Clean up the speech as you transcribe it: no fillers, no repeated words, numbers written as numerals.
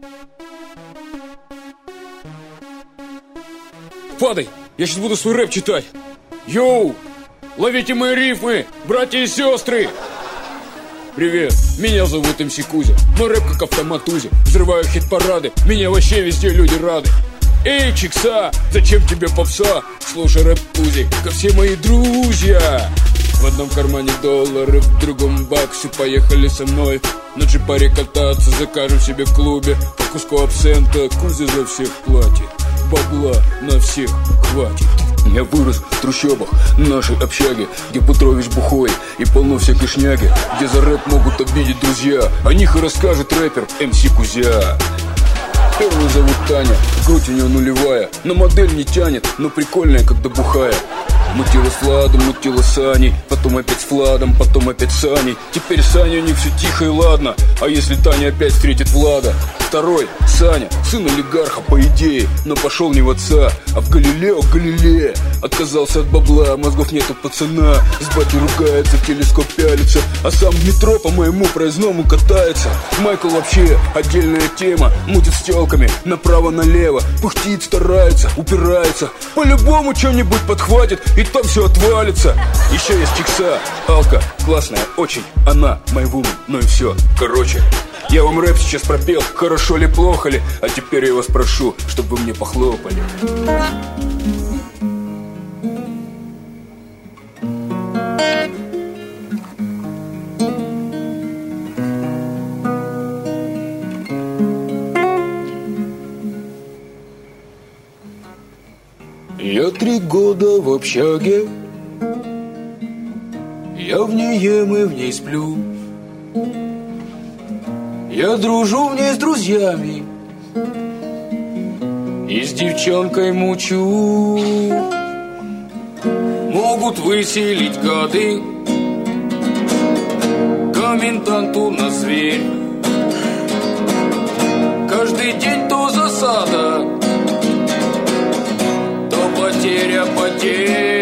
Падай, я сейчас буду свой рэп читать. Йоу, ловите мои рифмы, братья и сестры. Привет, меня зовут МС Кузя. Мой рэп как автомат Узи. Взрываю хит-парады, меня вообще везде люди рады. Эй, Чикса, зачем тебе попса? Слушай рэп Узи, как все мои друзья. В одном кармане доллары, в другом баксы. Поехали со мной на джипаре кататься. Закажем себе в клубе по куску абсента. Кузя за всех платит, бабла на всех хватит. Я вырос в трущобах нашей общаги, где Петрович бухой и полно всякой шняги, где за рэп могут обидеть друзья. О них и расскажет рэпер МС Кузя. Первую зовут Таня, грудь у нее нулевая, на модель не тянет, но прикольная, когда бухая. Мутила с Владом, мутила с Аней, потом опять с Владом, потом опять с Аней. Теперь с Аней у них все тихо и ладно. А если Таня опять встретит Влада? Второй, Саня, сын олигарха по идее, но пошел не в отца, а в Галилея. Отказался от бабла, мозгов нету пацана. С батей ругается, телескоп пялится, а сам в метро по моему проездному катается. Майкл вообще отдельная тема, мутит с телками направо-налево. Пыхтит, старается, упирается, по-любому что-нибудь подхватит, и там все отвалится. Еще есть Чикса, Алка, классная очень, она майвумен, ну и все. Короче, я вам рэп сейчас пропел, хорошо ли, плохо ли, а теперь я вас прошу, чтобы вы мне похлопали. Я 3 года в общаге, я в ней ем и в ней сплю. Я дружу в ней с друзьями и с девчонкой мучу. Могут выселить гады, коменданту на зверь. Каждый день то засада, то потеря потерь.